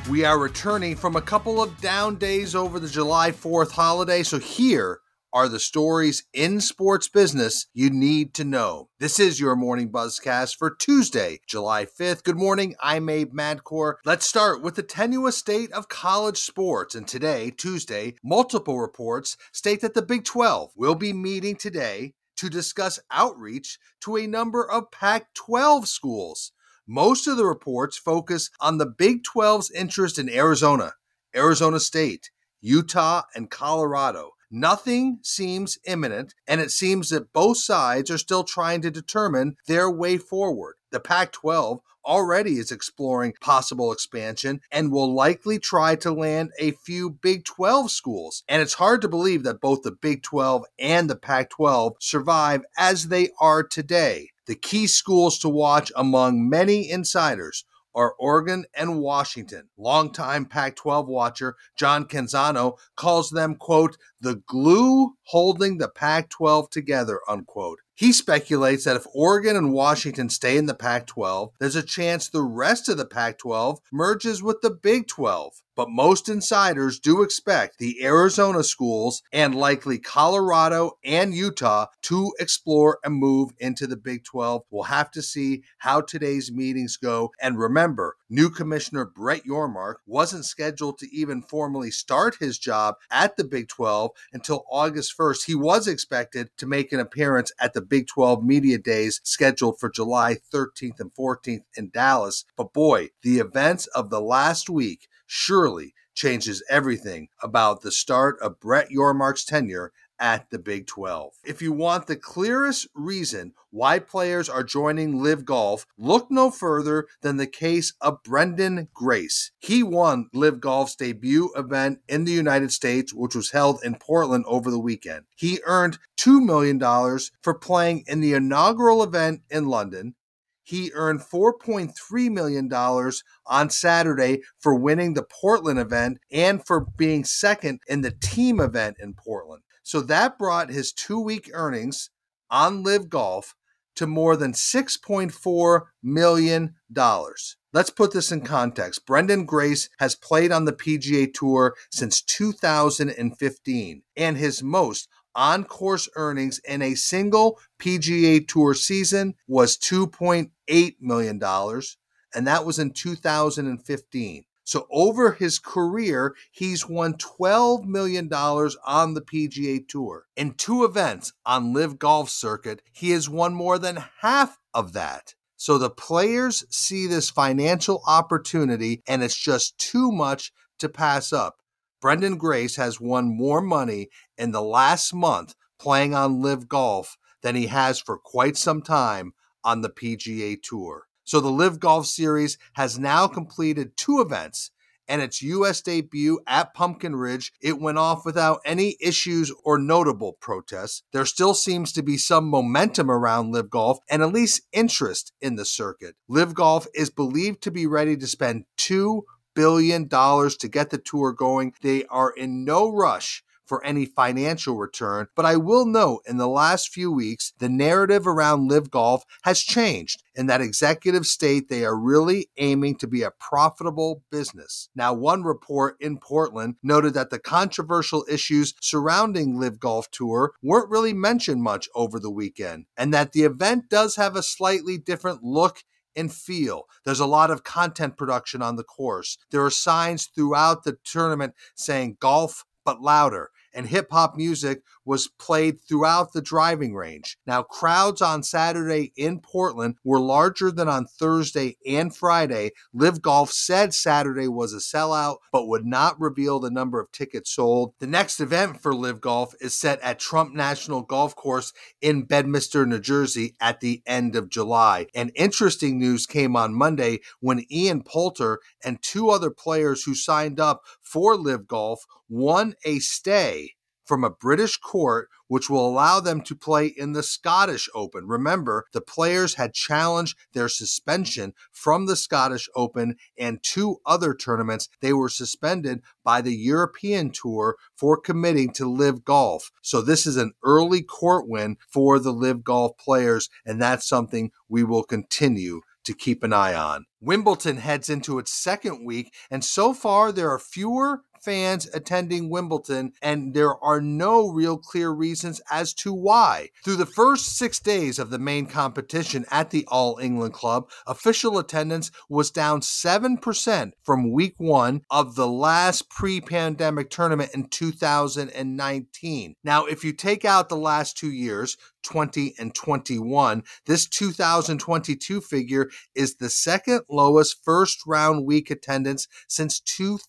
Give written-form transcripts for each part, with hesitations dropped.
We are returning from a couple of down days over the July 4th holiday, so here are the stories in sports business you need to know. This is your Morning Buzzcast for Tuesday, July 5th. Good morning, I'm Abe Madkour. Let's start with the tenuous state of college sports. And today, Tuesday, multiple reports state that the Big 12 will be meeting today to discuss outreach to a number of Pac-12 schools. Most of the reports focus on the Big 12's interest in Arizona, Arizona State, Utah, and Colorado. Nothing seems imminent, and it seems that both sides are still trying to determine their way forward. The Pac-12 already is exploring possible expansion and will likely try to land a few Big 12 schools. And it's hard to believe that both the Big 12 and the Pac-12 survive as they are today. The key schools to watch among many insiders are Oregon and Washington. Longtime Pac-12 watcher John Canzano calls them, quote, the glue holding the Pac-12 together, unquote. He speculates that if Oregon and Washington stay in the Pac-12, there's a chance the rest of the Pac-12 merges with the Big 12. But most insiders do expect the Arizona schools and likely Colorado and Utah to explore and move into the Big 12. We'll have to see how today's meetings go. And remember, new Commissioner Brett Yormark wasn't scheduled to even formally start his job at the Big 12 until August 1st. He was expected to make an appearance at the Big 12 Media Days scheduled for July 13th and 14th in Dallas. But boy, the events of the last week surely changes everything about the start of Brett Yormark's tenure at the Big 12. If you want the clearest reason why players are joining LIV Golf, look no further than the case of Brendan Grace. He won LIV Golf's debut event in the United States, which was held in Portland over the weekend. He earned $2 million for playing in the inaugural event in London. He earned $4.3 million on Saturday for winning the Portland event and for being second in the team event in Portland. So that brought his 2-week earnings on LIV Golf to more than $6.4 million. Let's put this in context. Brendan Grace has played on the PGA Tour since 2015, and his most on-course earnings in a single PGA Tour season was $2.8 million, and that was in 2015. So over his career, he's won $12 million on the PGA Tour. In 2 events on LIV Golf circuit, he has won more than half of that. So the players see this financial opportunity, and it's just too much to pass up. Brendan Grace has won more money in the last month playing on LIV Golf than he has for quite some time on the PGA Tour. So the LIV Golf Series has now completed 2 events, and its U.S. debut at Pumpkin Ridge, it went off without any issues or notable protests. There still seems to be some momentum around LIV Golf and at least interest in the circuit. LIV Golf is believed to be ready to spend $2 billion to get the tour going. They are in no rush for any financial return, but I will note in the last few weeks, the narrative around LIV Golf has changed. In that executives state they are really aiming to be a profitable business. Now, one report in Portland noted that the controversial issues surrounding LIV Golf Tour weren't really mentioned much over the weekend, and that the event does have a slightly different look and feel. There's a lot of content production on the course. There are signs throughout the tournament saying golf but louder, and hip-hop music was played throughout the driving range. Now, crowds on Saturday in Portland were larger than on Thursday and Friday. LIV Golf said Saturday was a sellout, but would not reveal the number of tickets sold. The next event for LIV Golf is set at Trump National Golf Course in Bedminster, New Jersey at the end of July. And interesting news came on Monday when Ian Poulter and 2 other players who signed up for LIV Golf won a stay from a British court, which will allow them to play in the Scottish Open. Remember, the players had challenged their suspension from the Scottish Open and 2 other tournaments. They were suspended by the European Tour for committing to LIV Golf. So this is an early court win for the LIV Golf players, and that's something we will continue to to keep an eye on. Wimbledon heads into its second week, and so far there are fewer fans attending Wimbledon, and there are no real clear reasons as to why. Through the first 6 days of the main competition at the All England Club, official attendance was down 7% from week 1 of the last pre-pandemic tournament in 2019. Now, if you take out the last 2 years, 20 and 21, this 2022 figure is the second lowest first round week attendance since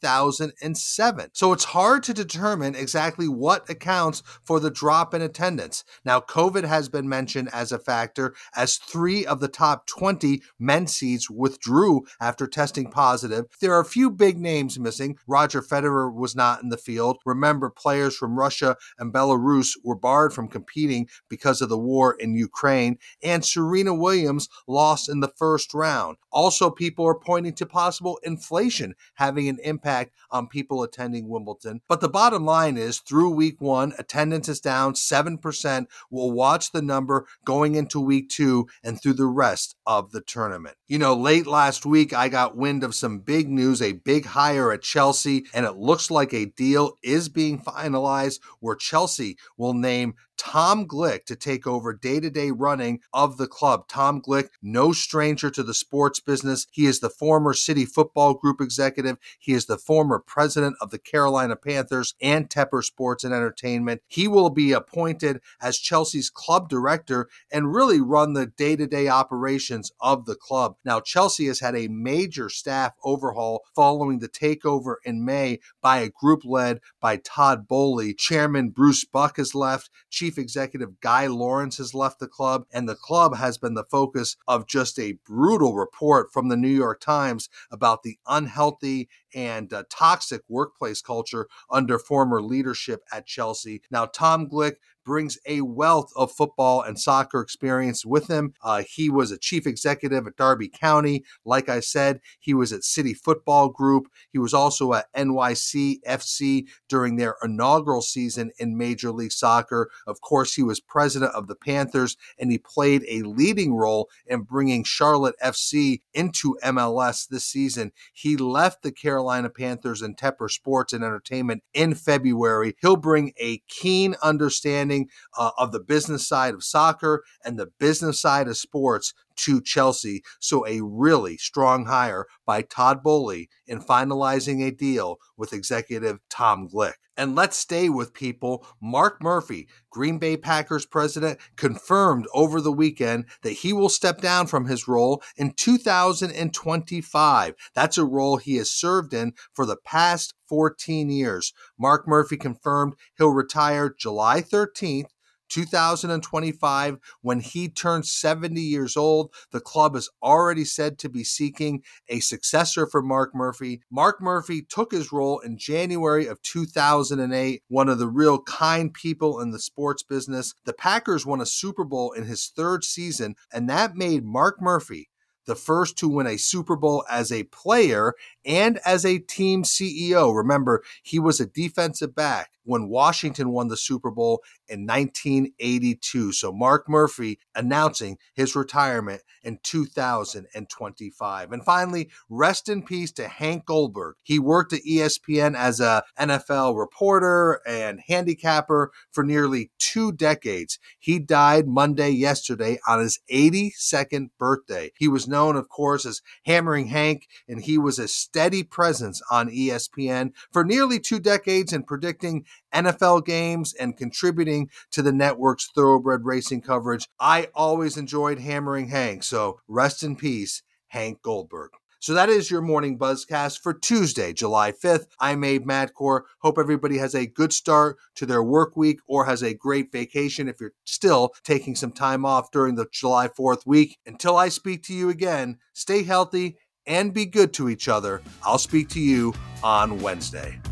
2007. So it's hard to determine exactly what accounts for the drop in attendance. Now, COVID has been mentioned as a factor, as 3 of the top 20 men's seeds withdrew after testing positive. There are a few big names missing. Roger Federer was not in the field. Remember, players from Russia and Belarus were barred from competing because of the war in Ukraine, and Serena Williams lost in the first round. Also, people are pointing to possible inflation having an impact on people attending Wimbledon. But the bottom line is, through week 1, attendance is down 7%. We'll watch the number going into week 2 and through the rest of the tournament. You know, late last week, I got wind of some big news, a big hire at Chelsea, and it looks like a deal is being finalized where Chelsea will name Tom Glick to take over day-to-day running of the club. Tom Glick, no stranger to the sports business. He is the former City Football Group executive. He is the former president of the Carolina Panthers and Tepper Sports and Entertainment. He will be appointed as Chelsea's club director and really run the day-to-day operations of the club. Now, Chelsea has had a major staff overhaul following the takeover in May by a group led by Todd Boehly. Chairman Bruce Buck has left. Chief Executive Guy Lawrence has left the club, and the club has been the focus of just a brutal report from the New York Times about the unhealthy and toxic workplace culture under former leadership at Chelsea. Now, Tom Glick brings a wealth of football and soccer experience with him. He was a chief executive at Derby County. Like I said, he was at City Football Group. He was also at NYC FC during their inaugural season in Major League Soccer. Of course, he was president of the Panthers, and he played a leading role in bringing Charlotte FC into MLS this season. He left the Carolina Panthers and Tepper Sports and Entertainment in February. He'll bring a keen understanding of the business side of soccer and the business side of sports to Chelsea. So a really strong hire by Todd Boehly in finalizing a deal with executive Tom Glick. And let's stay with people. Mark Murphy, Green Bay Packers president, confirmed over the weekend that he will step down from his role in 2025. That's a role he has served in for the past 14 years. Mark Murphy confirmed he'll retire July 13th, 2025, when he turns 70 years old. The club is already said to be seeking a successor for Mark Murphy. Mark Murphy took his role in January of 2008, one of the real kind people in the sports business. The Packers won a Super Bowl in his 3rd season, and that made Mark Murphy the first to win a Super Bowl as a player and as a team CEO. Remember, he was a defensive back when Washington won the Super Bowl in 1982. So Mark Murphy announcing his retirement in 2025. And finally, rest in peace to Hank Goldberg. He worked at ESPN as a NFL reporter and handicapper for nearly 2 decades. He died Monday yesterday on his 82nd birthday. He was known, of course, as Hammering Hank, and he was a steady presence on ESPN for nearly 2 decades in predicting NFL games and contributing to the network's thoroughbred racing coverage. I always enjoyed Hammering Hank, so rest in peace, Hank Goldberg. So that is your morning buzzcast for Tuesday, July 5th. I'm Abe Madcore. Hope everybody has a good start to their work week or has a great vacation if you're still taking some time off during the July 4th week. Until I speak to you again, stay healthy and be good to each other. I'll speak to you on Wednesday.